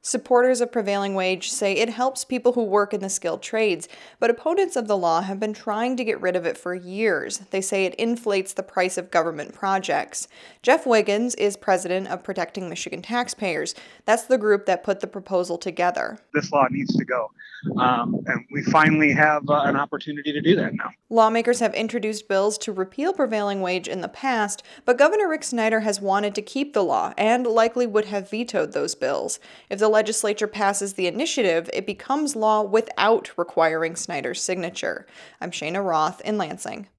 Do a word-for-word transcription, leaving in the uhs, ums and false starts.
Supporters of prevailing wage say it helps people who work in the skilled trades, but opponents of the law have been trying to get rid of it for years. They say it inflates the price of government projects. Jeff Wiggins is president of Protecting Michigan Taxpayers. That's the group that put the proposal together. This law needs to go, um, and we finally have uh, an opportunity to do that now. Lawmakers have introduced bills to repeal prevailing wage in the past, but Governor Rick Snyder has wanted to keep the law and likely would have vetoed those bills. If the legislature passes the initiative, it becomes law without requiring Snyder's signature. I'm Shayna Roth in Lansing.